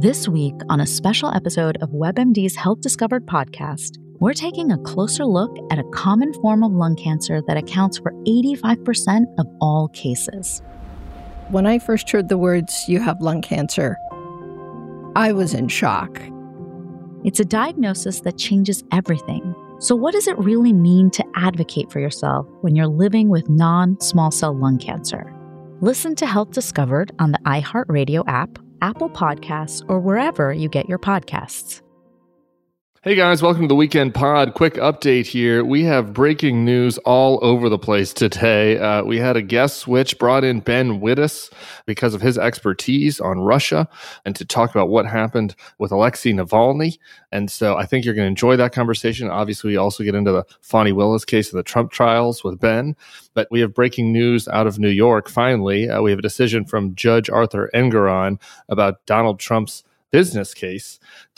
This week, on a special episode of WebMD's Health Discovered podcast, we're taking a closer look at a common form of lung cancer that accounts for 85% of all cases. When I first heard the words, "you have lung cancer," I was in shock. It's a diagnosis that changes everything. So what does it really mean to advocate for yourself when you're living with non-small cell lung cancer? Listen to Health Discovered on the iHeartRadio app, Apple Podcasts, or wherever you get your podcasts. Hey guys, welcome to the Weekend Pod. Quick update here. We have breaking news all over the place today. We had a guest switch, brought in Ben Wittes because of his expertise on Russia and to talk about what happened with Alexei Navalny. And so I think you're going to enjoy that conversation. Obviously, we also get into the Fani Willis case and the Trump trials with Ben. But we have breaking news out of New York. Finally, we have a decision from Judge Arthur Engoron about Donald Trump's business case.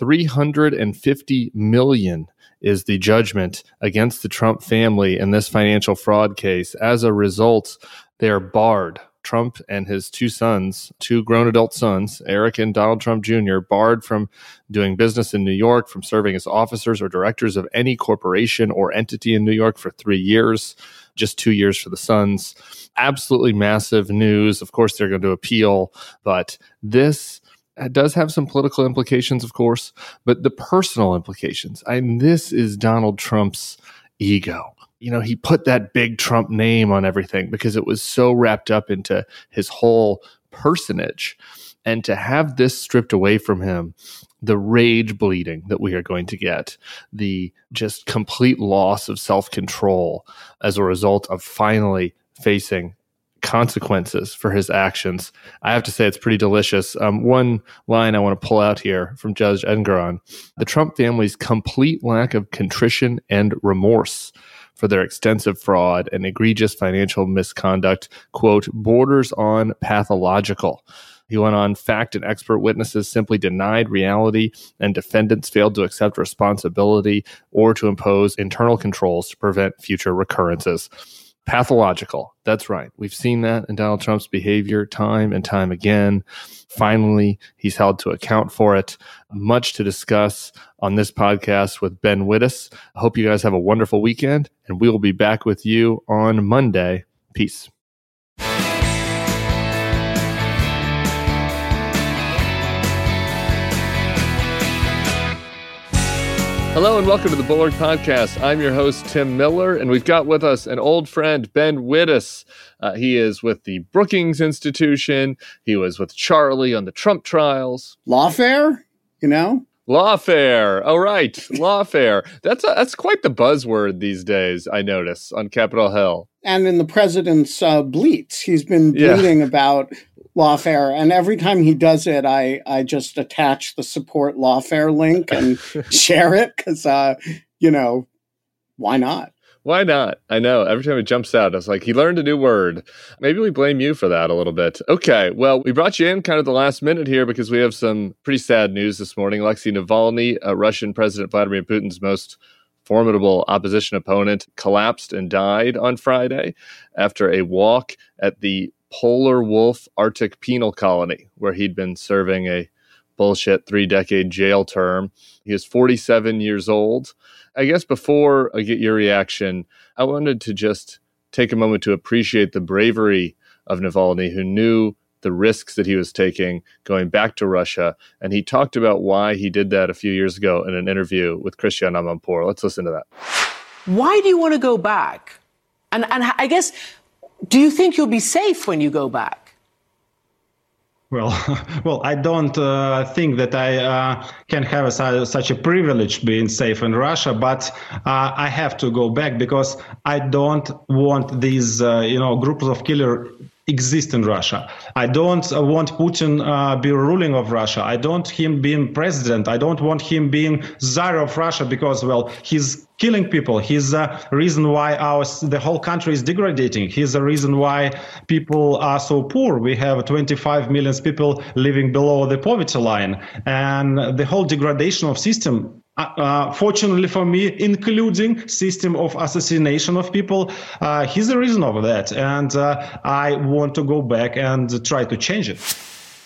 $350 million is the judgment against the Trump family in this financial fraud case. As a result, they are barred. Trump and his two sons, two grown adult sons, Eric and Donald Trump Jr., barred from doing business in New York, from serving as officers or directors of any corporation or entity in New York for 3 years, just 2 years for the sons. Absolutely massive news. Of course, they're going to appeal, but this does have some political implications, of course, but the personal implications. This is Donald Trump's ego. You know, he put that big Trump name on everything because it was so wrapped up into his whole personage. And to have this stripped away from him, the rage bleeding that we are going to get, the just complete loss of self-control as a result of finally facing consequences for his actions. I have to say it's pretty delicious. One line I want to pull out here from Judge Engoron: the Trump family's complete lack of contrition and remorse for their extensive fraud and egregious financial misconduct, quote, borders on pathological. He went on, fact and expert witnesses simply denied reality, and defendants failed to accept responsibility or to impose internal controls to prevent future recurrences. Pathological. That's right. We've seen that in Donald Trump's behavior time and time again. Finally, he's held to account for it. Much to discuss on this podcast with Ben Wittes. I hope you guys have a wonderful weekend, and we will be back with you on Monday. Peace. Hello and welcome to the Bulwark Podcast. I'm your host, Tim Miller, and we've got with us an old friend, Ben Wittes. He is with the Brookings Institution. He was with Charlie on the Trump trials. Lawfare, you know? Lawfare. Oh, right. Lawfare. That's quite the buzzword these days, I notice, on Capitol Hill. And in the president's bleats, he's been bleating about Lawfare, and every time he does it, I just attach the support Lawfare link and share it because, why not? Why not? I know. Every time it jumps out, it's like, he learned a new word. Maybe we blame you for that a little bit. Okay, well, we brought you in kind of the last minute here because we have some pretty sad news this morning. Alexei Navalny, Russian President Vladimir Putin's most formidable opposition opponent, collapsed and died on Friday after a walk at the Polar Wolf Arctic Penal Colony, where he'd been serving a bullshit 3-decade jail term. He is 47 years old. I guess before I get your reaction, I wanted to just take a moment to appreciate the bravery of Navalny, who knew the risks that he was taking going back to Russia. And he talked about why he did that a few years ago in an interview with Christiane Amanpour. Let's listen to that. Why do you want to go back? And I guess, do you think you'll be safe when you go back? Well, I don't think that I can have such a privilege being safe in Russia, but I have to go back because I don't want these, groups of killers exist in Russia. I don't want Putin be ruling of Russia. I don't want him being president. I don't want him being Tsar of Russia because, he's killing people. He's the reason why the whole country is degrading. He's the reason why people are so poor. We have 25 million people living below the poverty line. And the whole degradation of system, fortunately for me, including system of assassination of people, he's the reason of that. And I want to go back and try to change it.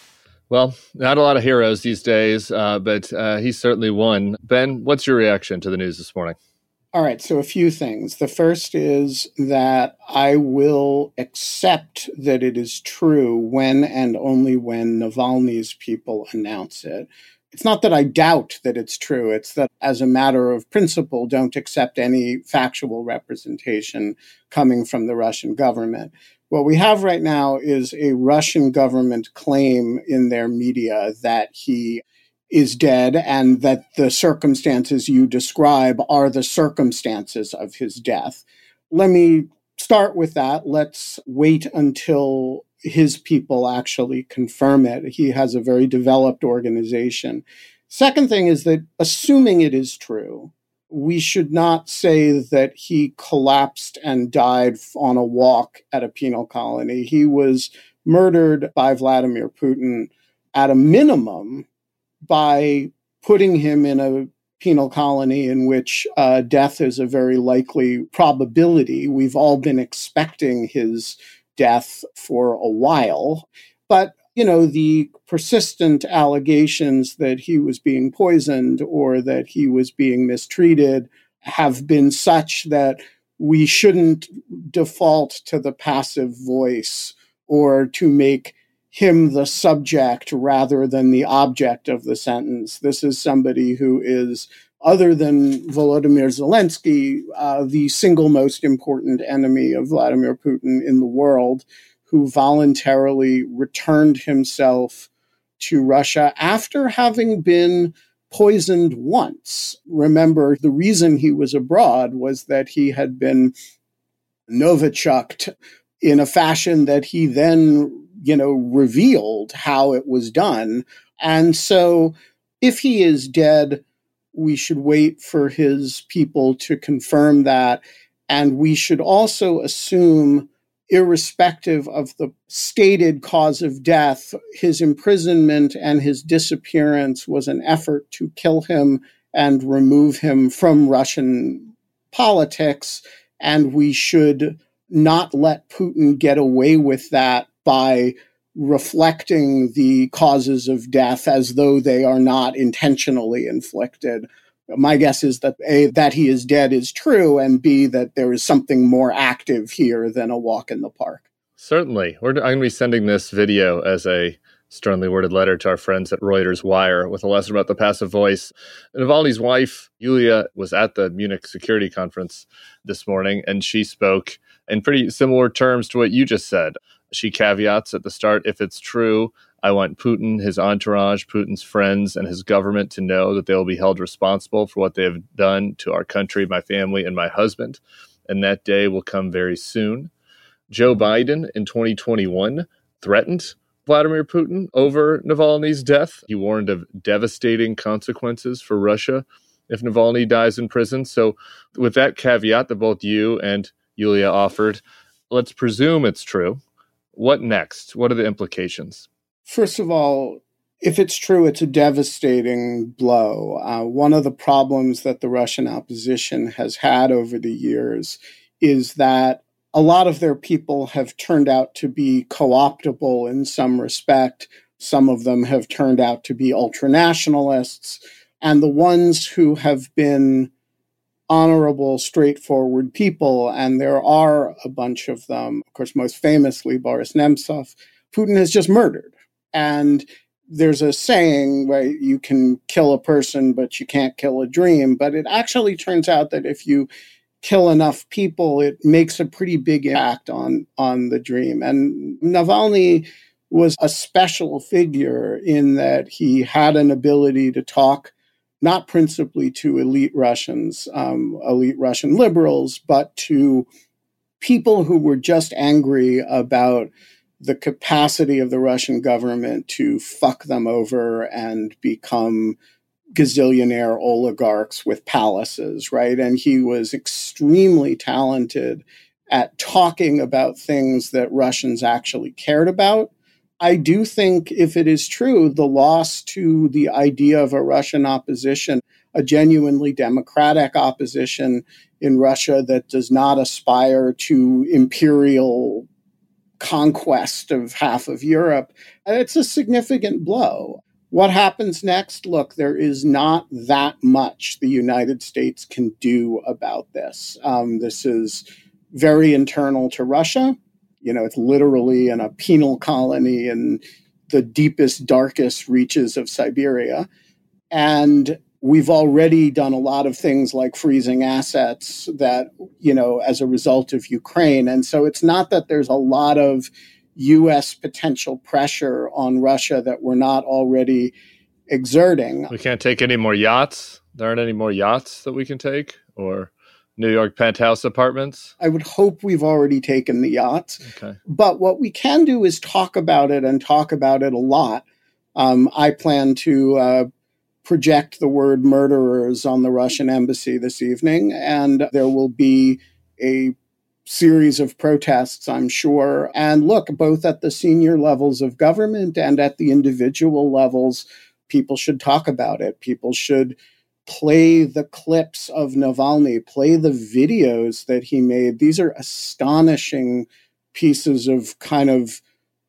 Well, not a lot of heroes these days, but he's certainly one. Ben, what's your reaction to the news this morning? All right, so a few things. The first is that I will accept that it is true when and only when Navalny's people announce it. It's not that I doubt that it's true. It's that as a matter of principle, don't accept any factual representation coming from the Russian government. What we have right now is a Russian government claim in their media that he is dead and that the circumstances you describe are the circumstances of his death. Let me start with that. Let's wait until his people actually confirm it. He has a very developed organization. Second thing is that assuming it is true, we should not say that he collapsed and died on a walk at a penal colony. He was murdered by Vladimir Putin at a minimum by putting him in a penal colony in which death is a very likely probability. We've all been expecting his death for a while. But, the persistent allegations that he was being poisoned or that he was being mistreated have been such that we shouldn't default to the passive voice or to make him the subject rather than the object of the sentence. This is somebody who is, other than Volodymyr Zelensky, the single most important enemy of Vladimir Putin in the world, who voluntarily returned himself to Russia after having been poisoned once. Remember, the reason he was abroad was that he had been Novichoked in a fashion that he then revealed how it was done. And so if he is dead, we should wait for his people to confirm that. And we should also assume, irrespective of the stated cause of death, his imprisonment and his disappearance was an effort to kill him and remove him from Russian politics. And we should not let Putin get away with that by reflecting the causes of death as though they are not intentionally inflicted. My guess is that A, that he is dead is true, and B, that there is something more active here than a walk in the park. Certainly. I'm going to be sending this video as a sternly worded letter to our friends at Reuters Wire with a lesson about the passive voice. Navalny's wife, Yulia, was at the Munich Security Conference this morning, and she spoke in pretty similar terms to what you just said. She caveats at the start, if it's true, I want Putin, his entourage, Putin's friends, and his government to know that they will be held responsible for what they have done to our country, my family, and my husband. And that day will come very soon. Joe Biden in 2021 threatened Vladimir Putin over Navalny's death. He warned of devastating consequences for Russia if Navalny dies in prison. So with that caveat that both you and Yulia offered, let's presume it's true. What next? What are the implications? First of all, if it's true, it's a devastating blow. One of the problems that the Russian opposition has had over the years is that a lot of their people have turned out to be co-optable in some respect. Some of them have turned out to be ultranationalists. And the ones who have been honorable, straightforward people, and there are a bunch of them, of course, most famously Boris Nemtsov, Putin has just murdered. And there's a saying where you can kill a person, but you can't kill a dream. But it actually turns out that if you kill enough people, it makes a pretty big impact on the dream. And Navalny was a special figure in that he had an ability to talk not principally to elite Russians, elite Russian liberals, but to people who were just angry about the capacity of the Russian government to fuck them over and become gazillionaire oligarchs with palaces, right? And he was extremely talented at talking about things that Russians actually cared about. I do think, if it is true, the loss to the idea of a Russian opposition, a genuinely democratic opposition in Russia that does not aspire to imperial conquest of half of Europe. It's a significant blow. What happens next? Look, there is not that much the United States can do about this. This is very internal to Russia. It's literally in a penal colony in the deepest, darkest reaches of Siberia. And we've already done a lot of things like freezing assets that, as a result of Ukraine. And so it's not that there's a lot of U.S. potential pressure on Russia that we're not already exerting. We can't take any more yachts? There aren't any more yachts that we can take? Or New York penthouse apartments? I would hope we've already taken the yachts. Okay. But what we can do is talk about it and talk about it a lot. I plan to project the word murderers on the Russian embassy this evening, and there will be a series of protests, I'm sure. And look, both at the senior levels of government and at the individual levels, people should talk about it. People should play the clips of Navalny, play the videos that he made. These are astonishing pieces of kind of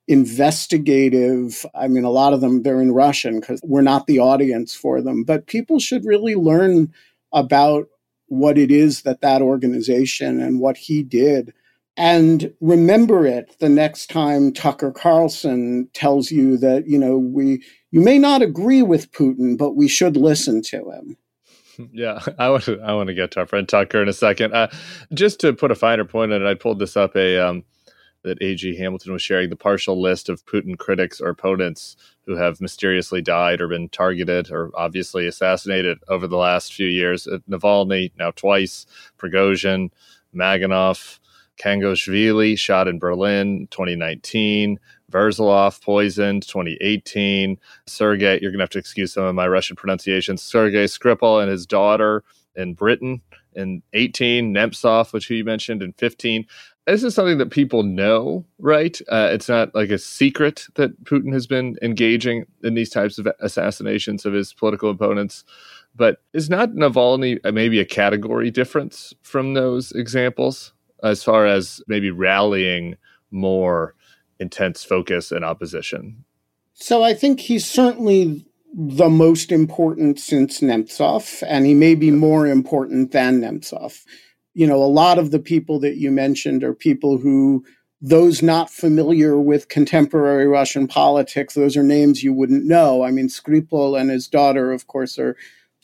investigative. I mean, a lot of them, they're in Russian because we're not the audience for them. But people should really learn about what it is that organization and what he did. And remember it the next time Tucker Carlson tells you that, you may not agree with Putin, but we should listen to him. Yeah, I want to get to our friend Tucker in a second. Just to put a finer point on it, I pulled this up that A.G. Hamilton was sharing the partial list of Putin critics or opponents who have mysteriously died or been targeted or obviously assassinated over the last few years. Navalny, now twice, Prigozhin, Maganov, Kangashvili, shot in Berlin, 2019, Verzalov, poisoned, 2018, Sergei, you're going to have to excuse some of my Russian pronunciations, Sergei Skripal and his daughter in Britain in 18, Nemtsov, which you mentioned, in 15. This is something that people know, right? It's not like a secret that Putin has been engaging in these types of assassinations of his political opponents. But is not Navalny maybe a category difference from those examples as far as maybe rallying more intense focus and opposition? So I think he's certainly the most important since Nemtsov, and he may be more important than Nemtsov. A lot of the people that you mentioned are people who, those not familiar with contemporary Russian politics, those are names you wouldn't know. I mean, Skripal and his daughter, of course, are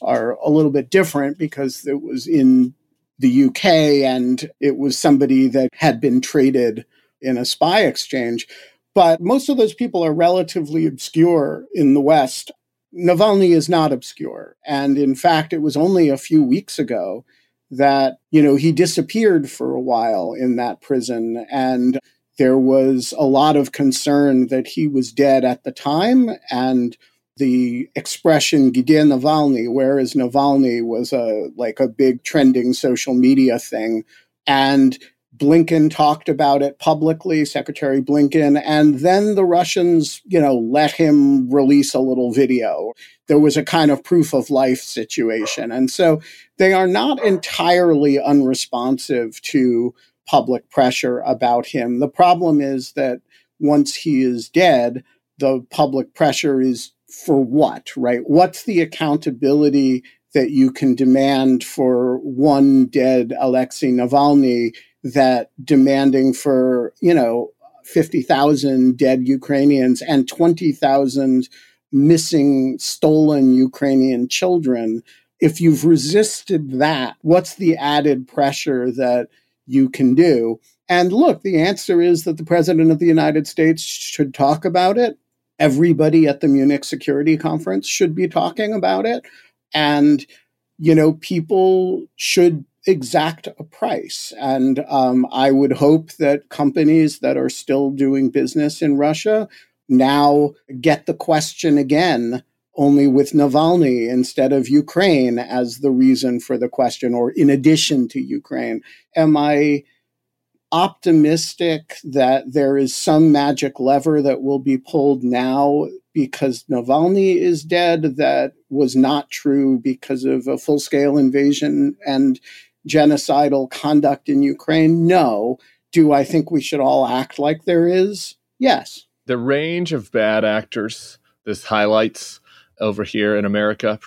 a little bit different because it was in the UK and it was somebody that had been traded in a spy exchange. But most of those people are relatively obscure in the West. Navalny is not obscure. And in fact, it was only a few weeks ago that, he disappeared for a while in that prison. And there was a lot of concern that he was dead at the time. And the expression "Где Navalny?" where is Navalny, was a big trending social media thing. And Blinken talked about it publicly, Secretary Blinken, and then the Russians, let him release a little video. There was a kind of proof of life situation. And so they are not entirely unresponsive to public pressure about him. The problem is that once he is dead, the public pressure is for what, right? What's the accountability that you can demand for one dead Alexei Navalny that demanding for, 50,000 dead Ukrainians and 20,000 missing, stolen Ukrainian children? If you've resisted that, what's the added pressure that you can do? And look, the answer is that the President of the United States should talk about it. Everybody at the Munich Security Conference should be talking about it. And, people should exact a price. And I would hope that companies that are still doing business in Russia now get the question again, only with Navalny instead of Ukraine as the reason for the question, or in addition to Ukraine. Am I optimistic that there is some magic lever that will be pulled now because Navalny is dead that was not true because of a full-scale invasion and genocidal conduct in Ukraine? No. Do I think we should all act like there is? Yes. The range of bad actors this highlights over here in America,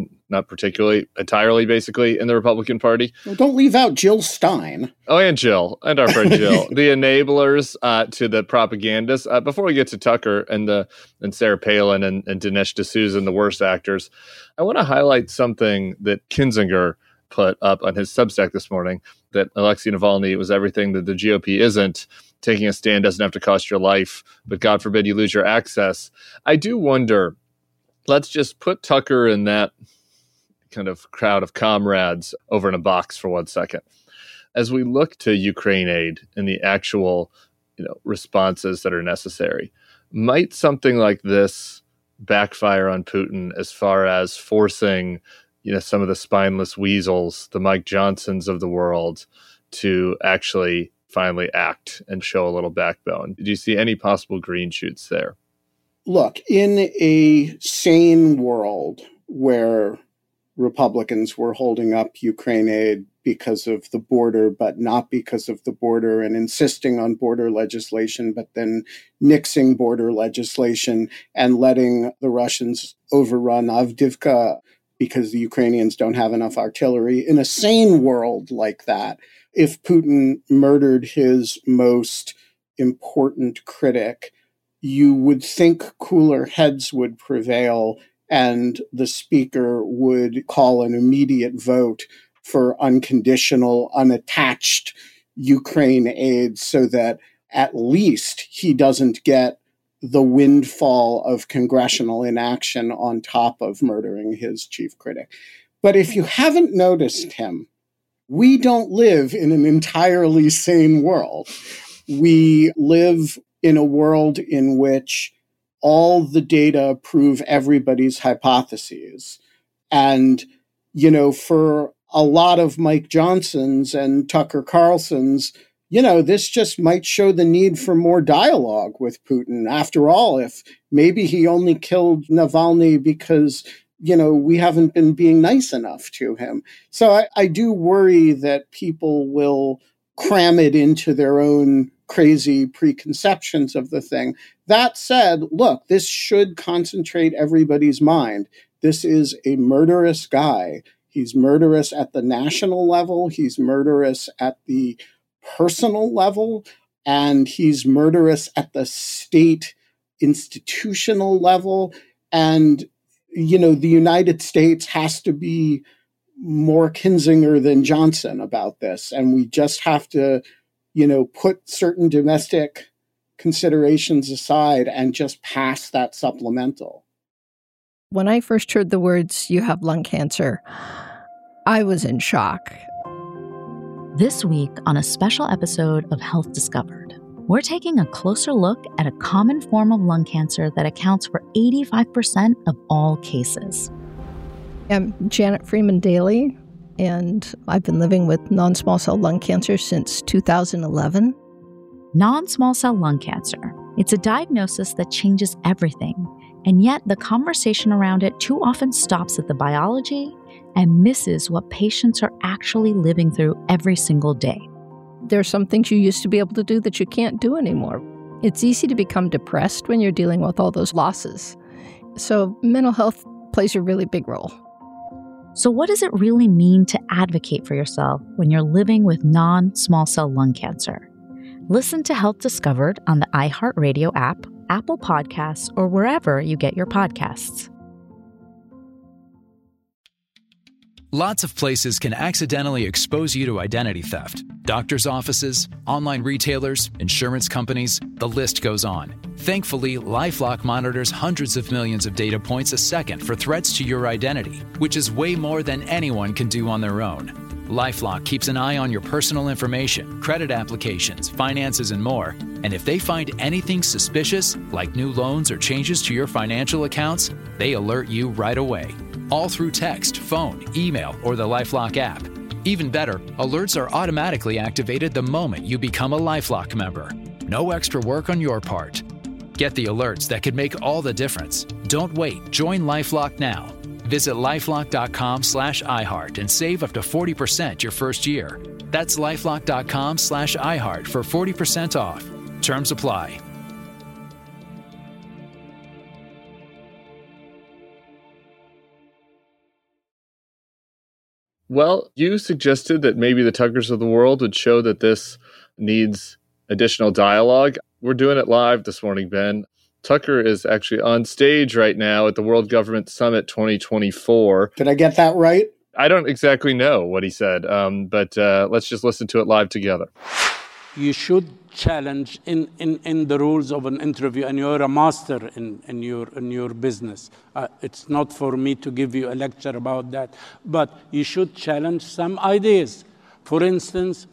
entirely, basically, in the Republican Party. Well, don't leave out Jill Stein. Oh, and Jill, and our friend Jill. The enablers to the propagandists. Before we get to Tucker and Sarah Palin and Dinesh D'Souza and the worst actors, I want to highlight something that Kinzinger put up on his Substack this morning, that Alexei Navalny was everything that the GOP isn't. Taking a stand doesn't have to cost your life, but God forbid you lose your access. I do wonder, let's just put Tucker in that kind of crowd of comrades over in a box for 1 second. As we look to Ukraine aid and the actual, responses that are necessary, might something like this backfire on Putin as far as forcing some of the spineless weasels, the Mike Johnsons of the world, to actually finally act and show a little backbone? Do you see any possible green shoots there? Look, in a sane world where Republicans were holding up Ukraine aid because of the border, but not because of the border, and insisting on border legislation, but then nixing border legislation and letting the Russians overrun Avdiivka because the Ukrainians don't have enough artillery. In a sane world like that, if Putin murdered his most important critic, you would think cooler heads would prevail and the speaker would call an immediate vote for unconditional, unattached Ukraine aid so that at least he doesn't get the windfall of congressional inaction on top of murdering his chief critic. But if you haven't noticed him, we don't live in an entirely sane world. We live in a world in which all the data prove everybody's hypotheses. And, for a lot of Mike Johnsons and Tucker Carlsons, this just might show the need for more dialogue with Putin. After all, if maybe he only killed Navalny because, we haven't been being nice enough to him. So I do worry that people will cram it into their own crazy preconceptions of the thing. That said, look, this should concentrate everybody's mind. This is a murderous guy. He's murderous at the national level. He's murderous at the personal level. And he's murderous at the state institutional level. And, the United States has to be more Kinzinger than Johnson about this. And we just have to, put certain domestic considerations aside and just pass that supplemental. When I first heard the words, "you have lung cancer," I was in shock. This week on a special episode of Health Discovered, we're taking a closer look at a common form of lung cancer that accounts for 85% of all cases. I'm Janet Freeman Daly, and I've been living with non-small cell lung cancer since 2011. Non-small cell lung cancer. It's a diagnosis that changes everything, and yet the conversation around it too often stops at the biology and misses what patients are actually living through every single day. There are some things you used to be able to do that you can't do anymore. It's easy to become depressed when you're dealing with all those losses. So mental health plays a really big role. So what does it really mean to advocate for yourself when you're living with non-small cell lung cancer? Listen to Health Discovered on the iHeartRadio app, Apple Podcasts, or wherever you get your podcasts. Lots of places can accidentally expose you to identity theft. Doctors' offices, online retailers, insurance companies, the list goes on. Thankfully, LifeLock monitors hundreds of millions of data points a second for threats to your identity, which is way more than anyone can do on their own. LifeLock keeps an eye on your personal information, credit applications, finances, and more. And if they find anything suspicious, like new loans or changes to your financial accounts, they alert you right away. All through text, phone, email, or the LifeLock app. Even better, alerts are automatically activated the moment you become a LifeLock member. No extra work on your part. Get the alerts that could make all the difference. Don't wait. Join LifeLock now. Visit LifeLock.com/iHeart and save up to 40% your first year. That's LifeLock.com/iHeart for 40% off. Terms apply. Well, you suggested that maybe the Tuckers of the world would show that this needs additional dialogue. We're doing it live this morning, Ben. Tucker is actually on stage right now at the World Government Summit 2024. Did I get that right? I don't exactly know what he said, but let's just listen to it live together. You should challenge in the rules of an interview, and you're a master in your business. It's not for me to give you a lecture about that, but you should challenge some ideas. For instance,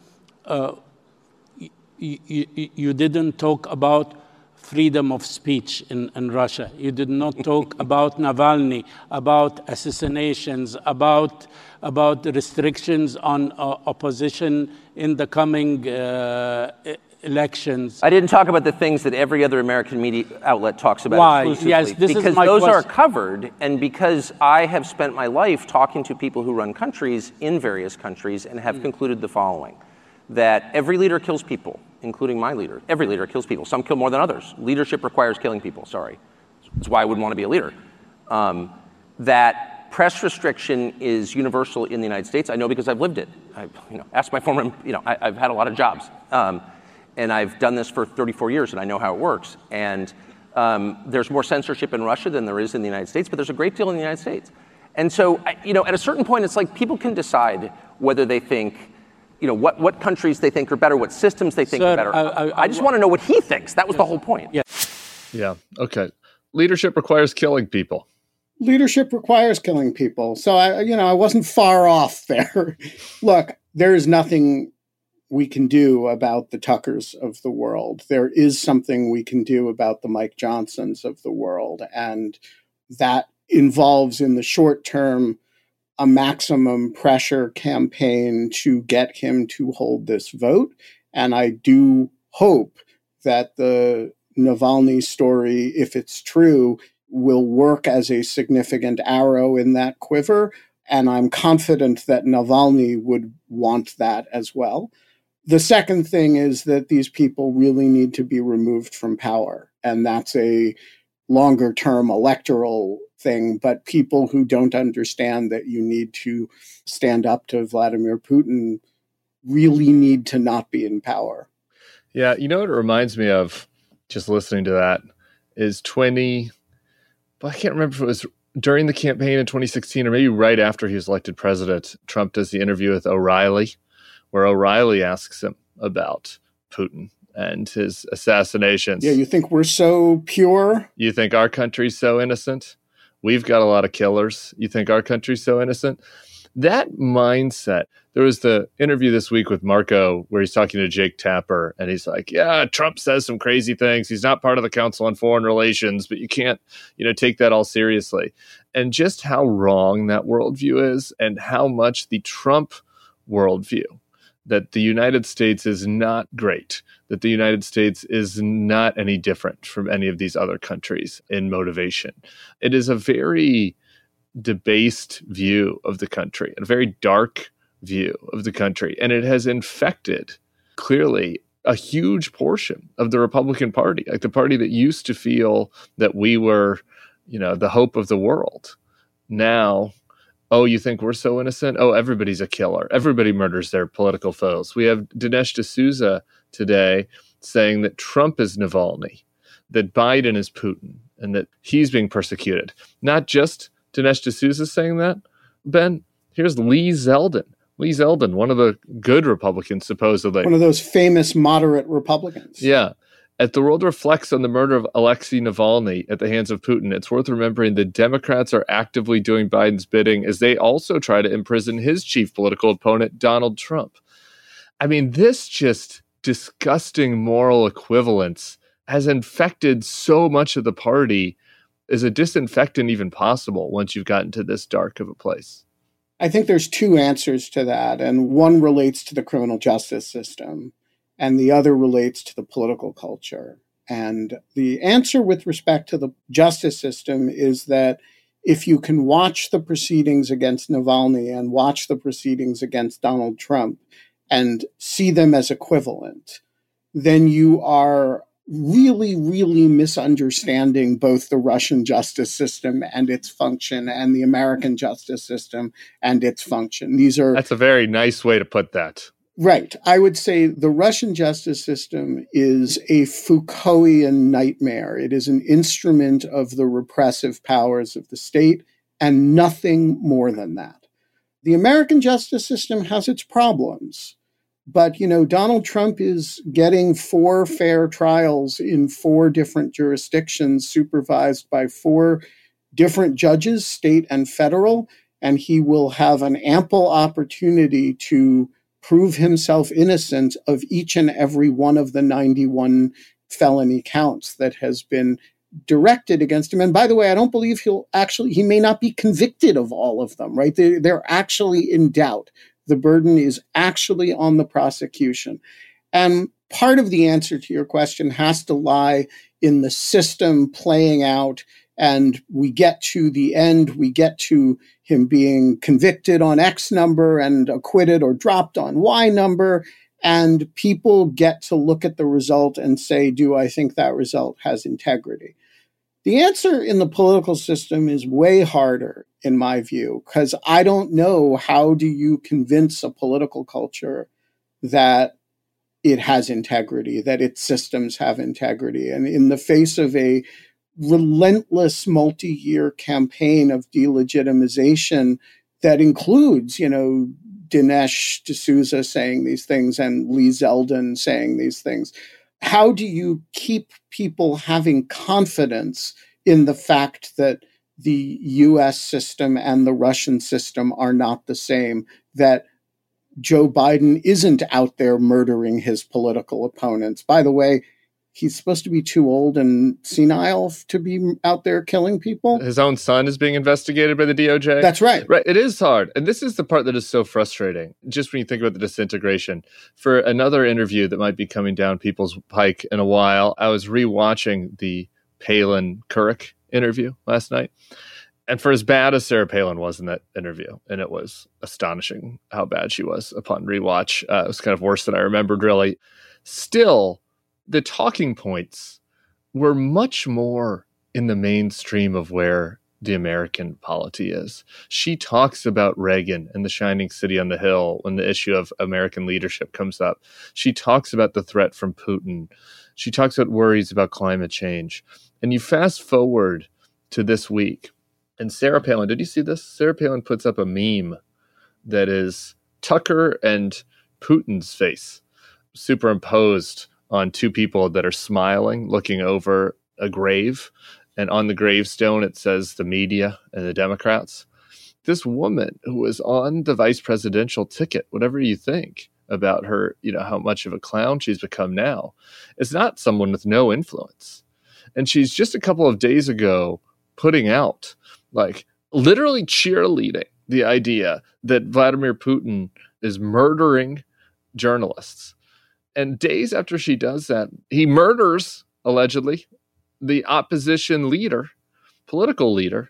you didn't talk about freedom of speech in Russia. You did not talk about Navalny, about assassinations, about the restrictions on opposition in the coming elections. I didn't talk about the things that every other American media outlet talks about. Why? Exclusively. Yes, this because is my those question. are covered, and because I have spent my life talking to people who run countries in various countries and have concluded the following: that every leader kills people, including my leader. Every leader kills people. Some kill more than others. Leadership requires killing people. Sorry. That's why I wouldn't want to be a leader. That press restriction is universal in the United States. I know because I've lived it. Ask my former, I've had a lot of jobs. And I've done this for 34 years, and I know how it works. And there's more censorship in Russia than there is in the United States, but there's a great deal in the United States. And so, at a certain point, it's like people can decide whether they think, what countries they think are better, what systems they think are better. I just want to know what he thinks. That was the whole point. Yeah. Okay. Leadership requires killing people. Leadership requires killing people. So I wasn't far off there. Look, there is nothing we can do about the Tuckers of the world. There is something we can do about the Mike Johnsons of the world. And that involves, in the short term, a maximum pressure campaign to get him to hold this vote. And I do hope that the Navalny story, if it's true, will work as a significant arrow in that quiver. And I'm confident that Navalny would want that as well. The second thing is that these people really need to be removed from power. And that's a longer term electoral thing. But people who don't understand that you need to stand up to Vladimir Putin really need to not be in power. Yeah. You know what it reminds me of, just listening to that, is I can't remember if it was during the campaign in 2016 or maybe right after he was elected president. Trump does the interview with O'Reilly, where O'Reilly asks him about Putin and his assassinations. Yeah, you think we're so pure? You think our country's so innocent? We've got a lot of killers. You think our country's so innocent? That mindset. There was the interview this week with Marco where he's talking to Jake Tapper, and he's like, yeah, Trump says some crazy things. He's not part of the Council on Foreign Relations, but you can't, take that all seriously. And just how wrong that worldview is, and how much the Trump worldview, that the United States is not great, that the United States is not any different from any of these other countries in motivation. It is a very debased view of the country, a very dark view of the country. And it has infected, clearly, a huge portion of the Republican Party, like the party that used to feel that we were, the hope of the world. Now, oh, you think we're so innocent? Oh, everybody's a killer. Everybody murders their political foes. We have Dinesh D'Souza today saying that Trump is Navalny, that Biden is Putin, and that he's being persecuted. Not just Dinesh D'Souza saying that, Ben. Here's Lee Zeldin. Lee Zeldin, one of the good Republicans, supposedly. One of those famous moderate Republicans. Yeah. As the world reflects on the murder of Alexei Navalny at the hands of Putin, it's worth remembering that Democrats are actively doing Biden's bidding as they also try to imprison his chief political opponent, Donald Trump. I mean, this just disgusting moral equivalence has infected so much of the party. Is a disinfectant even possible once you've gotten to this dark of a place? I think there's two answers to that, and one relates to the criminal justice system, and the other relates to the political culture. And the answer with respect to the justice system is that if you can watch the proceedings against Navalny and watch the proceedings against Donald Trump and see them as equivalent, then you are really, really misunderstanding both the Russian justice system and its function and the American justice system and its function. That's a very nice way to put that. Right. I would say the Russian justice system is a Foucaultian nightmare. It is an instrument of the repressive powers of the state and nothing more than that. The American justice system has its problems. But, Donald Trump is getting 4 fair trials in 4 different jurisdictions, supervised by 4 different judges, state and federal, and he will have an ample opportunity to prove himself innocent of each and every one of the 91 felony counts that has been directed against him. And by the way, I don't believe he may not be convicted of all of them, right? They're actually in doubt. The burden is actually on the prosecution. And part of the answer to your question has to lie in the system playing out. And we get to the end, we get to him being convicted on X number and acquitted or dropped on Y number. And people get to look at the result and say, do I think that result has integrity? The answer in the political system is way harder, in my view, because I don't know how do you convince a political culture that it has integrity, that its systems have integrity. And in the face of a relentless multi-year campaign of delegitimization that includes, Dinesh D'Souza saying these things and Lee Zeldin saying these things, how do you keep people having confidence in the fact that the US system and the Russian system are not the same, that Joe Biden isn't out there murdering his political opponents? By the way, he's supposed to be too old and senile to be out there killing people. His own son is being investigated by the DOJ. That's right. Right. It is hard. And this is the part that is so frustrating, just when you think about the disintegration. For another interview that might be coming down people's pike in a while, I was rewatching the Palin-Couric interview last night. And for as bad as Sarah Palin was in that interview, and it was astonishing how bad she was upon rewatch, it was kind of worse than I remembered, really. Still, the talking points were much more in the mainstream of where the American polity is. She talks about Reagan and the shining city on the hill when the issue of American leadership comes up. She talks about the threat from Putin. She talks about worries about climate change. And you fast forward to this week, and Sarah Palin, did you see this? Sarah Palin puts up a meme that is Tucker and Putin's face superimposed on 2 people that are smiling, looking over a grave. And on the gravestone, it says the media and the Democrats. This woman who was on the vice presidential ticket, whatever you think about her, how much of a clown she's become now, is not someone with no influence. And she's just a couple of days ago putting out, literally cheerleading the idea that Vladimir Putin is murdering journalists. And days after she does that, he murders, allegedly, the opposition leader, political leader.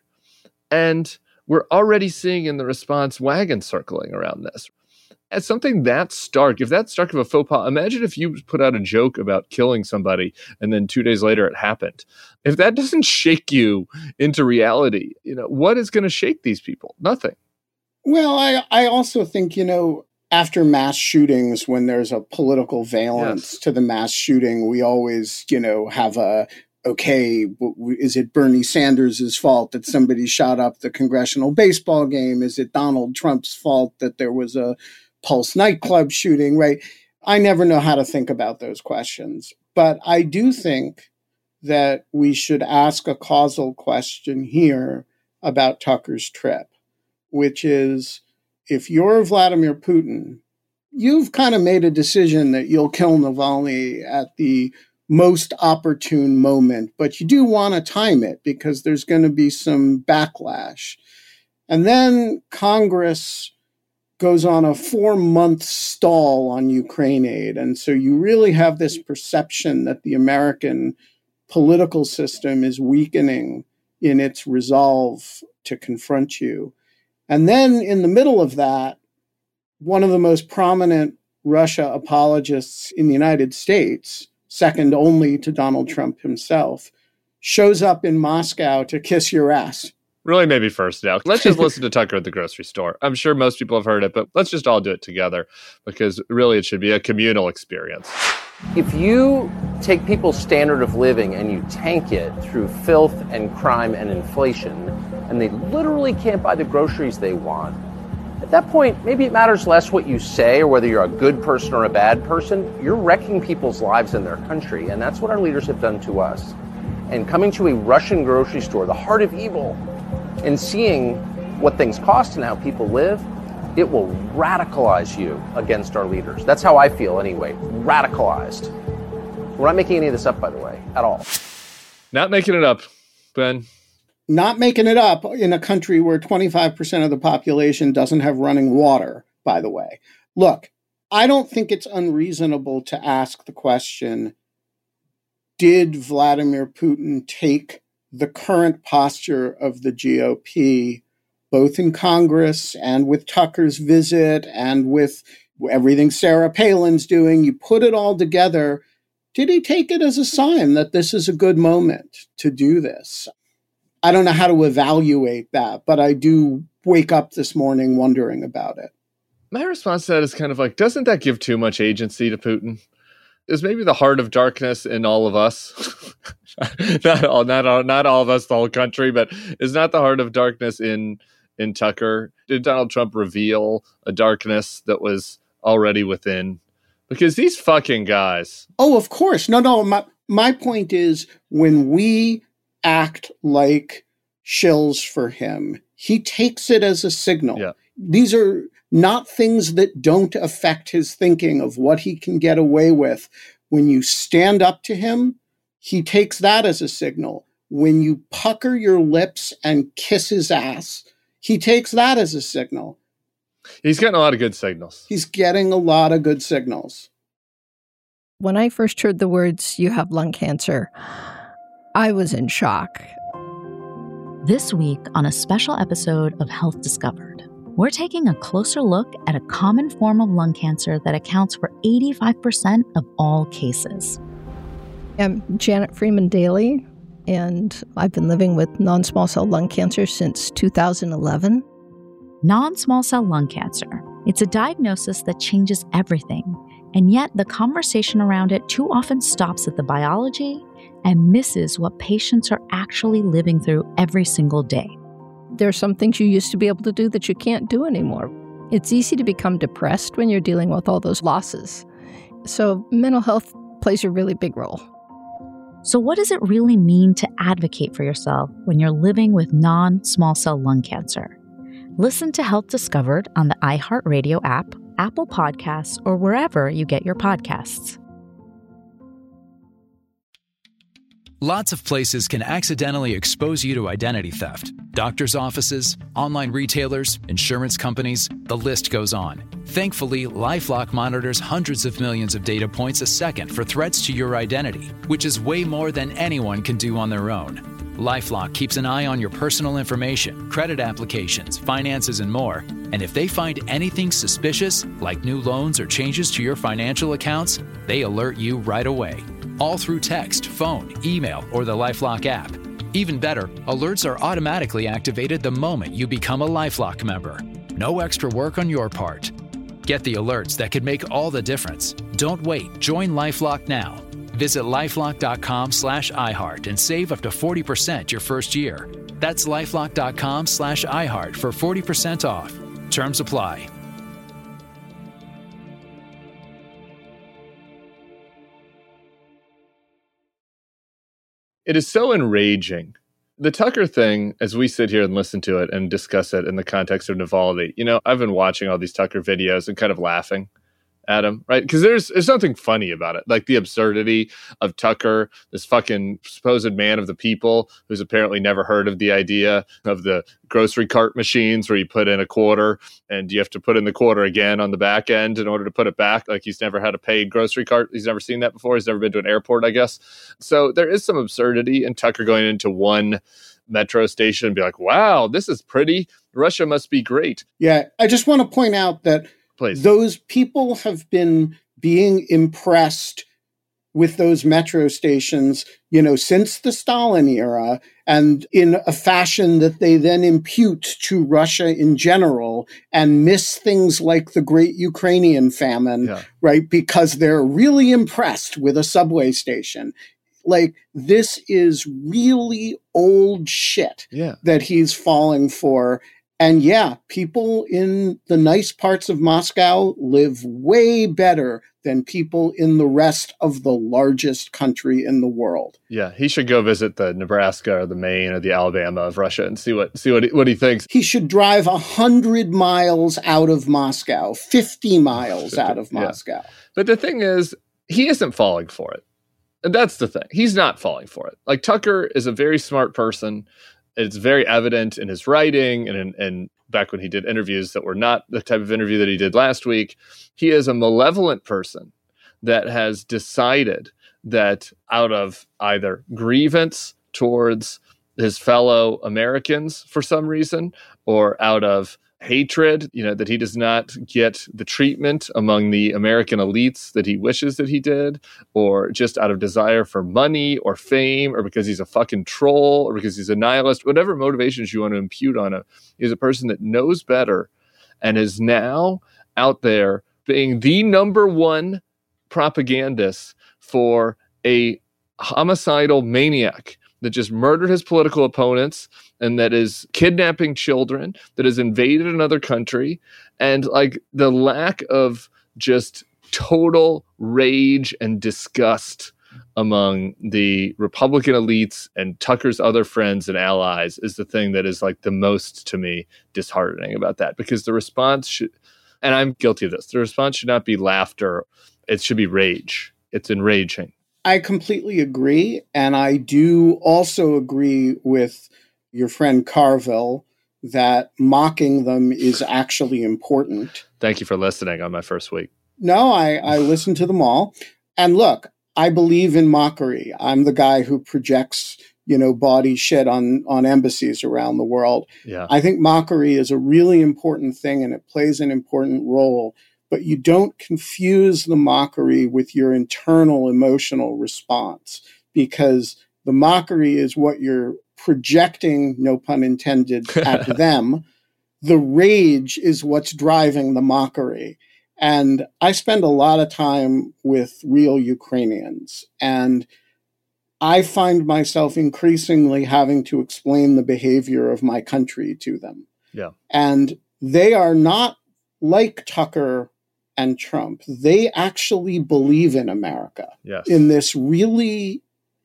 And we're already seeing in the response wagon circling around this. As something that stark, if that's stark of a faux pas, imagine if you put out a joke about killing somebody and then 2 days later it happened. If that doesn't shake you into reality, what is going to shake these people? Nothing. Well, I also think, after mass shootings, when there's a political valence to the mass shooting, we always, have okay, is it Bernie Sanders' fault that somebody shot up the congressional baseball game? Is it Donald Trump's fault that there was a Pulse nightclub shooting, right? I never know how to think about those questions. But I do think that we should ask a causal question here about Tucker's trip, which is, if you're Vladimir Putin, you've kind of made a decision that you'll kill Navalny at the most opportune moment, but you do want to time it because there's going to be some backlash. And then Congress goes on a 4-month stall on Ukraine aid. And so you really have this perception that the American political system is weakening in its resolve to confront you. And then in the middle of that, one of the most prominent Russia apologists in the United States, second only to Donald Trump himself, shows up in Moscow to kiss your ass. Really, maybe first now. Let's just listen to Tucker at the grocery store. I'm sure most people have heard it, but let's just all do it together because really it should be a communal experience. If you take people's standard of living and you tank it through filth and crime and inflation, and they literally can't buy the groceries they want, at that point, maybe it matters less what you say or whether you're a good person or a bad person. You're wrecking people's lives in their country, and that's what our leaders have done to us. And coming to a Russian grocery store, the heart of evil, and seeing what things cost and how people live, it will radicalize you against our leaders. That's how I feel anyway, radicalized. We're not making any of this up, by the way, at all. Not making it up, Ben. Not making it up in a country where 25% of the population doesn't have running water, by the way. Look, I don't think it's unreasonable to ask the question, did Vladimir Putin take the current posture of the GOP, both in Congress and with Tucker's visit and with everything Sarah Palin's doing, you put it all together, did he take it as a sign that this is a good moment to do this? I don't know how to evaluate that, but I do wake up this morning wondering about it. My response to that is kind of like, doesn't that give too much agency to Putin? Is maybe the heart of darkness in all of us, not all of us, the whole country, but is not the heart of darkness in Tucker? Did Donald Trump reveal a darkness that was already within? Because these fucking guys. Oh, of course. No. My point is when we act like shills for him, he takes it as a signal. Yeah. These are not things that don't affect his thinking of what he can get away with. When you stand up to him, he takes that as a signal. When you pucker your lips and kiss his ass, he takes that as a signal. He's getting a lot of good signals. He's getting a lot of good signals. When I first heard the words, "you have lung cancer," I was in shock. This week on a special episode of Health Discovered, we're taking a closer look at a common form of lung cancer that accounts for 85% of all cases. I'm Janet Freeman Daly, and I've been living with non-small cell lung cancer since 2011. Non-small cell lung cancer. It's a diagnosis that changes everything, and yet the conversation around it too often stops at the biology and misses what patients are actually living through every single day. There are some things you used to be able to do that you can't do anymore. It's easy to become depressed when you're dealing with all those losses. So mental health plays a really big role. So what does it really mean to advocate for yourself when you're living with non-small cell lung cancer? Listen to Health Discovered on the iHeartRadio app, Apple Podcasts, or wherever you get your podcasts. Lots of places can accidentally expose you to identity theft. Doctors' offices, online retailers, insurance companies, the list goes on. Thankfully, LifeLock monitors hundreds of millions of data points a second for threats to your identity, which is way more than anyone can do on their own. LifeLock keeps an eye on your personal information, credit applications, finances, and more. And if they find anything suspicious, like new loans or changes to your financial accounts, they alert you right away. All through text, phone, email, or the LifeLock app. Even better, alerts are automatically activated the moment you become a LifeLock member. No extra work on your part. Get the alerts that could make all the difference. Don't wait. Join LifeLock now. Visit LifeLock.com/iHeart and save up to 40% your first year. That's LifeLock.com/iHeart for 40% off. Terms apply. It is so enraging. The Tucker thing, as we sit here and listen to it and discuss it in the context of Navalny, I've been watching all these Tucker videos and kind of laughing at him, right? Because there's something funny about it. Like the absurdity of Tucker, this fucking supposed man of the people who's apparently never heard of the idea of the grocery cart machines where you put in a quarter and you have to put in the quarter again on the back end in order to put it back. Like he's never had a paid grocery cart. He's never seen that before. He's never been to an airport, I guess. So there is some absurdity in Tucker going into one metro station and be like, wow, this is pretty. Russia must be great. Yeah, I just want to point out that Please. Those people have been being impressed with those metro stations, since the Stalin era, and in a fashion that they then impute to Russia in general and miss things like the Great Ukrainian Famine, right? Because they're really impressed with a subway station. Like, this is really old shit that he's falling for. And people in the nice parts of Moscow live way better than people in the rest of the largest country in the world. Yeah, he should go visit the Nebraska or the Maine or the Alabama of Russia and see what he thinks. He should drive 100 miles out of Moscow, 50 miles out of Moscow. But the thing is, he isn't falling for it. And that's the thing. He's not falling for it. Like, Tucker is a very smart person. It's very evident in his writing and back when he did interviews that were not the type of interview that he did last week. He is a malevolent person that has decided that out of either grievance towards his fellow Americans for some reason, or out of hatred, that he does not get the treatment among the American elites that he wishes that he did, or just out of desire for money or fame, or because he's a fucking troll, or because he's a nihilist, whatever motivations you want to impute on him, he's a person that knows better and is now out there being the number one propagandist for a homicidal maniac that just murdered his political opponents and that is kidnapping children, that has invaded another country. And like, the lack of just total rage and disgust among the Republican elites and Tucker's other friends and allies is the thing that is like the most, to me, disheartening about that. Because the response should, and I'm guilty of this, the response should not be laughter. It should be rage. It's enraging. I completely agree. And I do also agree with your friend Carville that mocking them is actually important. Thank you for listening on my first week. No, I listened to them all. And look, I believe in mockery. I'm the guy who projects, bawdy shit on embassies around the world. Yeah. I think mockery is a really important thing and it plays an important role. But you don't confuse the mockery with your internal emotional response, because the mockery is what you're projecting, no pun intended, at them. The rage is what's driving the mockery. And I spend a lot of time with real Ukrainians, and I find myself increasingly having to explain the behavior of my country to them. Yeah. And they are not like Tucker and Trump. They actually believe in America in this really,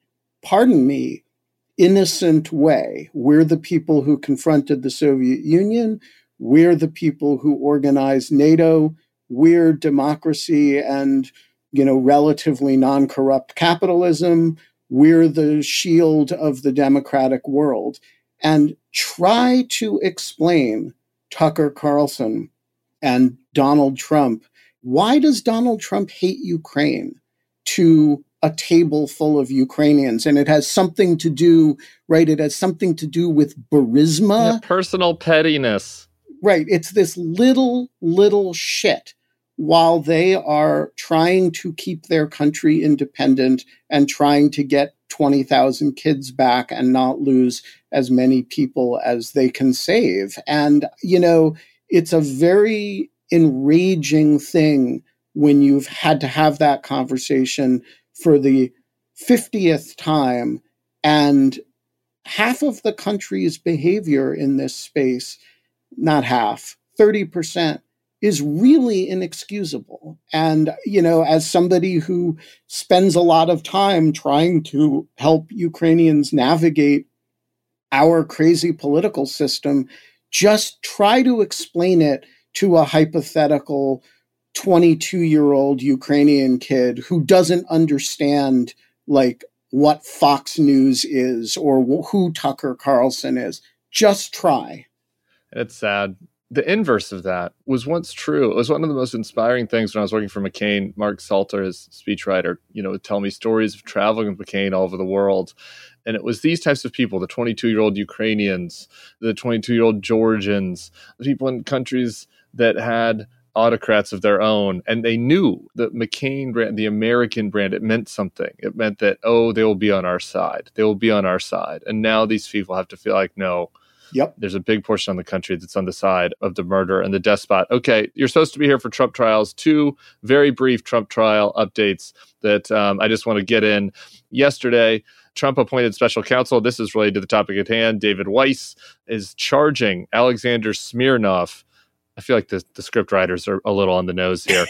pardon me, innocent way. We're the people who confronted the Soviet Union. We're the people who organized NATO. We're democracy and, relatively non-corrupt capitalism. We're the shield of the democratic world. And try to explain Tucker Carlson and Donald Trump. Why does Donald Trump hate Ukraine to a table full of Ukrainians? And it has something to do, right? It has something to do with Burisma. Yeah, personal pettiness. Right. It's this little shit while they are trying to keep their country independent and trying to get 20,000 kids back and not lose as many people as they can save. And, it's a very enraging thing when you've had to have that conversation for the 50th time, and half of the country's behavior in this space, not half, 30%, is really inexcusable. And, as somebody who spends a lot of time trying to help Ukrainians navigate our crazy political system, just try to explain it to a hypothetical 22-year-old Ukrainian kid who doesn't understand, like, what Fox News is or who Tucker Carlson is. Just try. It's sad. The inverse of that was once true. It was one of the most inspiring things when I was working for McCain. Mark Salter, his speechwriter, would tell me stories of traveling with McCain all over the world. And it was these types of people, the 22-year-old Ukrainians, the 22-year-old Georgians, the people in countries that had autocrats of their own. And they knew the McCain brand, the American brand, it meant something. It meant that, they will be on our side. They will be on our side. And now these people have to feel like, no, yep, there's a big portion of the country that's on the side of the murderer and the despot. Okay, you're supposed to be here for Trump trials. 2 very brief Trump trial updates that I just want to get in. Yesterday, Trump appointed special counsel. This is related to the topic at hand. David Weiss is charging Alexander Smirnov. I feel like the script writers are a little on the nose here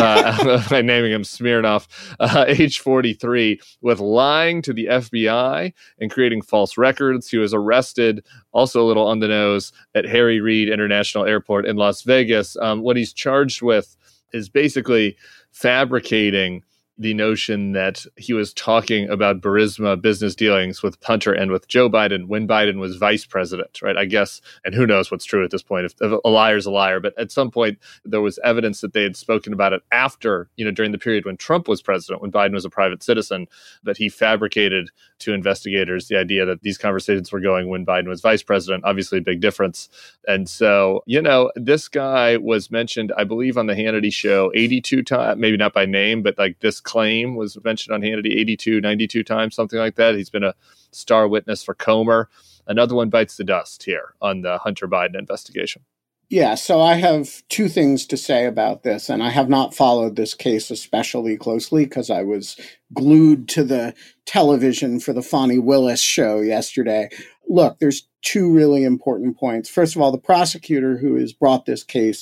by naming him Smirnov, age 43, with lying to the FBI and creating false records. He was arrested, also a little on the nose, at Harry Reid International Airport in Las Vegas. What he's charged with is basically fabricating the notion that he was talking about Burisma business dealings with Hunter and with Joe Biden when Biden was vice president, right? I guess, and who knows what's true at this point. If a liar's a liar, but at some point there was evidence that they had spoken about it after, during the period when Trump was president, when Biden was a private citizen, that he fabricated to investigators the idea that these conversations were going when Biden was vice president. Obviously a big difference. And so, this guy was mentioned, I believe, on the Hannity show 82 times, maybe not by name, but like this claim was mentioned on Hannity 82, 92 times, something like that. He's been a star witness for Comer. Another one bites the dust here on the Hunter Biden investigation. Yeah, so I have 2 things to say about this, and I have not followed this case especially closely because I was glued to the television for the Fani Willis show yesterday. Look, there's 2 really important points. First of all, the prosecutor who has brought this case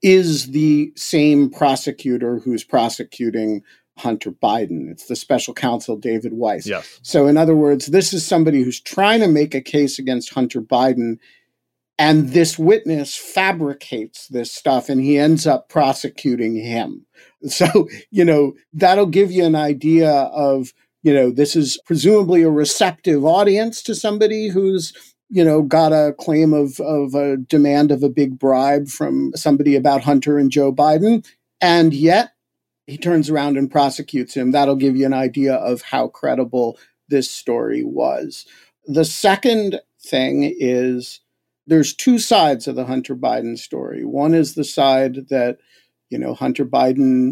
is the same prosecutor who's prosecuting Hunter Biden. It's the special counsel, David Weiss. Yes. So in other words, this is somebody who's trying to make a case against Hunter Biden, and this witness fabricates this stuff, and he ends up prosecuting him. So, that'll give you an idea of, this is presumably a receptive audience to somebody who's, got a claim of a demand of a big bribe from somebody about Hunter and Joe Biden. And yet he turns around and prosecutes him. That'll give you an idea of how credible this story was. The second thing is there's 2 sides of the Hunter Biden story. One is the side that, Hunter Biden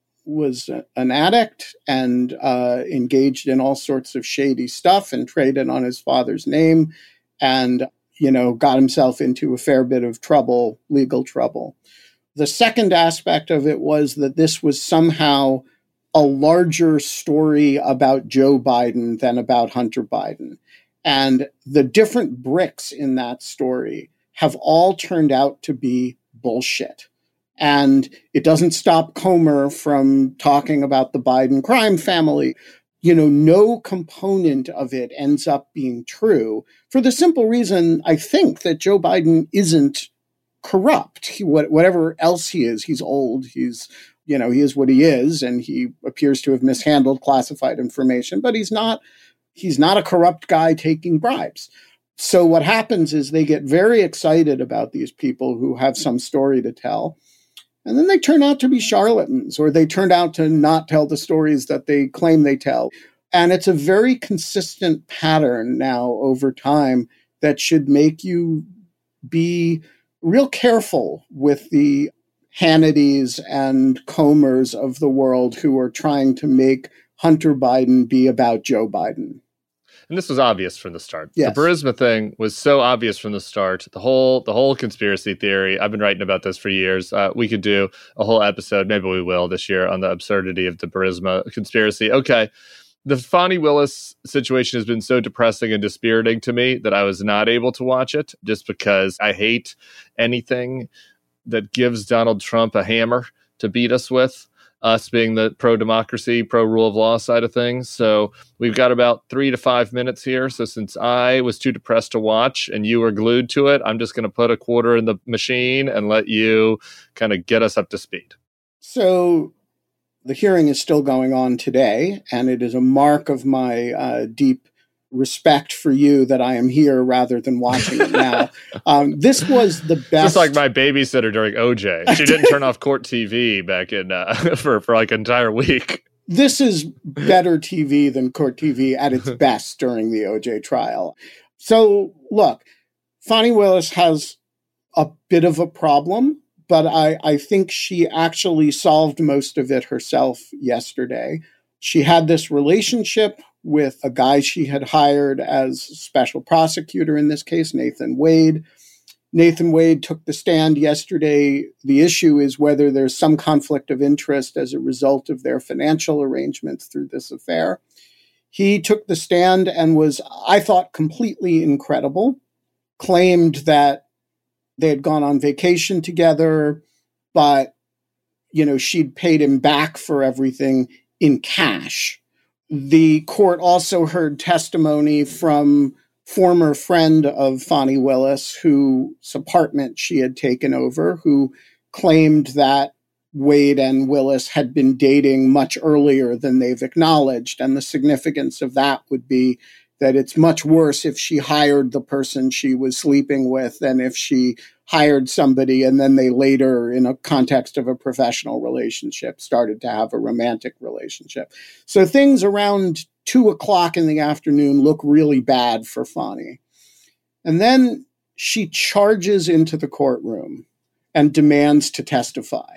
was an addict and engaged in all sorts of shady stuff and traded on his father's name and, got himself into a fair bit of trouble, legal trouble. The second aspect of it was that this was somehow a larger story about Joe Biden than about Hunter Biden. And the different bricks in that story have all turned out to be bullshit. And it doesn't stop Comer from talking about the Biden crime family. No component of it ends up being true for the simple reason, I think, that Joe Biden isn't corrupt. Whatever else he is, he's old. He's, he is what he is, and he appears to have mishandled classified information, but he's not a corrupt guy taking bribes. So what happens is they get very excited about these people who have some story to tell, and then they turn out to be charlatans, or they turn out to not tell the stories that they claim they tell. And it's a very consistent pattern now over time that should make you be real careful with the Hannitys and Comers of the world who are trying to make Hunter Biden be about Joe Biden. And this was obvious from the start. Yes. The Burisma thing was so obvious from the start. The whole conspiracy theory. I've been writing about this for years. We could do a whole episode, maybe we will this year, on the absurdity of the Burisma conspiracy. Okay. The Fani Willis situation has been so depressing and dispiriting to me that I was not able to watch it, just because I hate anything that gives Donald Trump a hammer to beat us with, us being the pro-democracy, pro-rule of law side of things. So we've got about 3 to 5 minutes here. So since I was too depressed to watch and you were glued to it, I'm just going to put a quarter in the machine and let you kind of get us up to speed. So the hearing is still going on today, and it is a mark of my deep respect for you that I am here rather than watching it now. This was the best. Just like my babysitter during OJ. She didn't turn off court TV back in for like an entire week. This is better TV than court TV at its best during the OJ trial. So look, Fani Willis has a bit of a problem but I think she actually solved most of it herself yesterday. She had this relationship with a guy she had hired as special prosecutor in this case, Nathan Wade. Nathan Wade took the stand yesterday. The issue is whether there's some conflict of interest as a result of their financial arrangements through this affair. He took the stand and was, I thought, completely incredible, claimed that they had gone on vacation together, but, she'd paid him back for everything in cash. The court also heard testimony from former friend of Fani Willis, whose apartment she had taken over, who claimed that Wade and Willis had been dating much earlier than they've acknowledged. And the significance of that would be that it's much worse if she hired the person she was sleeping with than if she hired somebody and then they later, in a context of a professional relationship, started to have a romantic relationship. So things around 2:00 in the afternoon look really bad for Fani. And then she charges into the courtroom and demands to testify.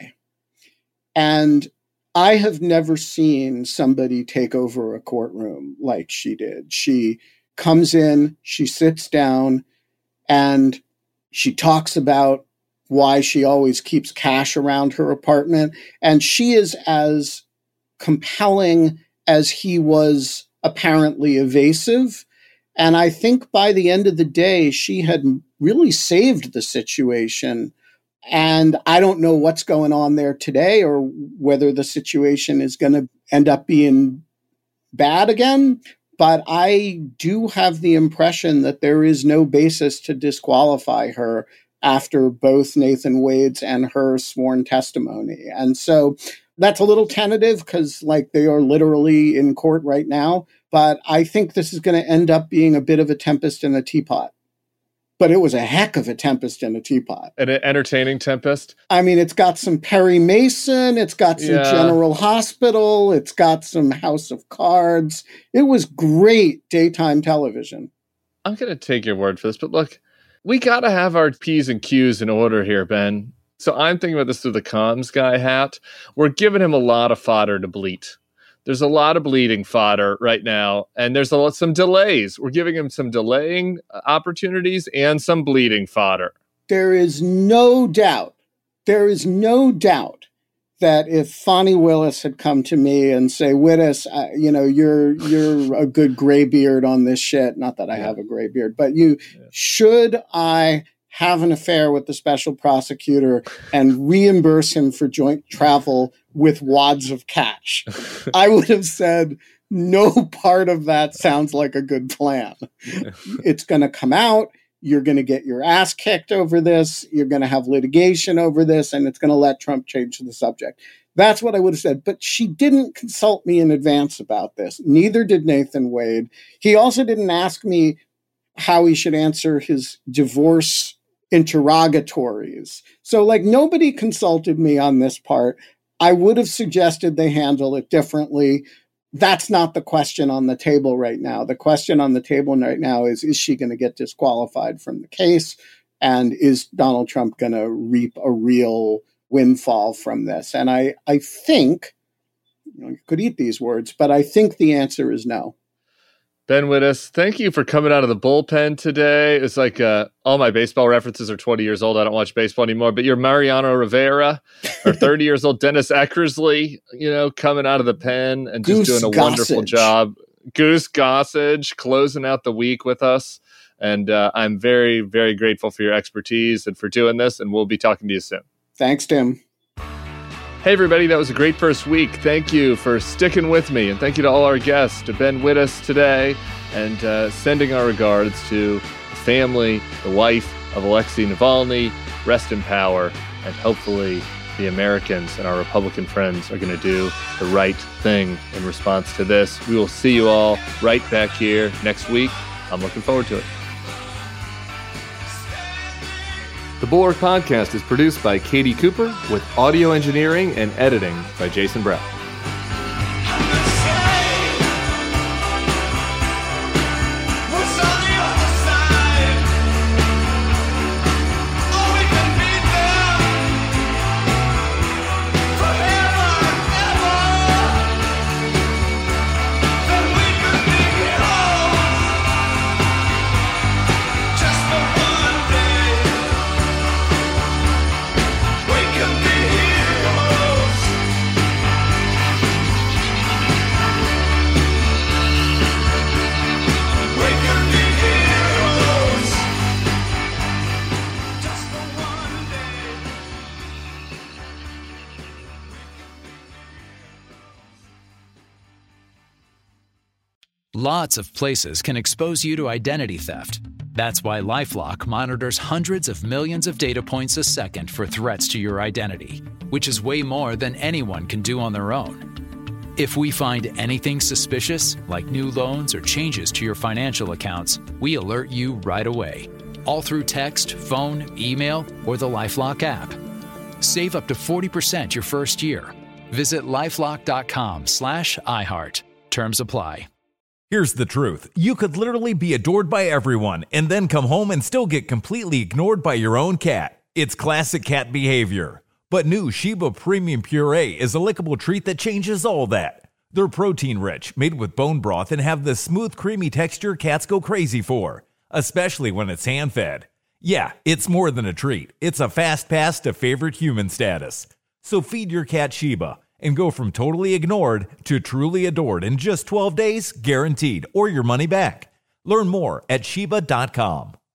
And I have never seen somebody take over a courtroom like she did. She comes in, she sits down, and she talks about why she always keeps cash around her apartment. And she is as compelling as he was apparently evasive. And I think by the end of the day, she had really saved the situation. And I don't know what's going on there today or whether the situation is going to end up being bad again. But I do have the impression that there is no basis to disqualify her after both Nathan Wade's and her sworn testimony. And so that's a little tentative because they are literally in court right now. But I think this is going to end up being a bit of a tempest in a teapot. But it was a heck of a tempest in a teapot. An entertaining tempest? I mean, it's got some Perry Mason. It's got some General Hospital. It's got some House of Cards. It was great daytime television. I'm going to take your word for this, but look, we got to have our P's and Q's in order here, Ben. So I'm thinking about this through the comms guy hat. We're giving him a lot of fodder to bleat. There's a lot of bleeding fodder right now, and there's some delays. We're giving him some delaying opportunities and some bleeding fodder. There is no doubt that if Fani Willis had come to me and say, Wittes, you're a good gray beard on this shit. Not that I have a gray beard, but should I have an affair with the special prosecutor and reimburse him for joint travel with wads of cash, I would have said, no part of that sounds like a good plan. It's going to come out. You're going to get your ass kicked over this. You're going to have litigation over this, and it's going to let Trump change the subject. That's what I would have said. But she didn't consult me in advance about this. Neither did Nathan Wade. He also didn't ask me how he should answer his divorce interrogatories. So nobody consulted me on this part. I would have suggested they handle it differently. That's not the question on the table right now. The question on the table right now is she going to get disqualified from the case? And is Donald Trump going to reap a real windfall from this? And I think, you could eat these words, but I think the answer is no. Ben Wittes, thank you for coming out of the bullpen today. It's all my baseball references are 20 years old. I don't watch baseball anymore, but you're Mariano Rivera or 30 years old Dennis Eckersley, coming out of the pen and just doing a wonderful job. Goose Gossage closing out the week with us. And I'm very, very grateful for your expertise and for doing this. And we'll be talking to you soon. Thanks, Tim. Hey, everybody, that was a great first week. Thank you for sticking with me. And thank you to all our guests, to Ben Wittes today, and sending our regards to the family, the wife of Alexei Navalny. Rest in power. And hopefully the Americans and our Republican friends are going to do the right thing in response to this. We will see you all right back here next week. I'm looking forward to it. The Bulwark Podcast is produced by Katie Cooper with audio engineering and editing by Jason Brown. Lots of places can expose you to identity theft. That's why LifeLock monitors hundreds of millions of data points a second for threats to your identity, which is way more than anyone can do on their own. If we find anything suspicious, like new loans or changes to your financial accounts, we alert you right away, all through text, phone, email, or the LifeLock app. Save up to 40% your first year. Visit LifeLock.com/iHeart. Terms apply. Here's the truth. You could literally be adored by everyone and then come home and still get completely ignored by your own cat. It's classic cat behavior. But new Sheba Premium Puree is a lickable treat that changes all that. They're protein-rich, made with bone broth, and have the smooth, creamy texture cats go crazy for, especially when it's hand-fed. Yeah, it's more than a treat. It's a fast pass to favorite human status. So feed your cat Sheba and go from totally ignored to truly adored in just 12 days, guaranteed, or your money back. Learn more at Sheba.com.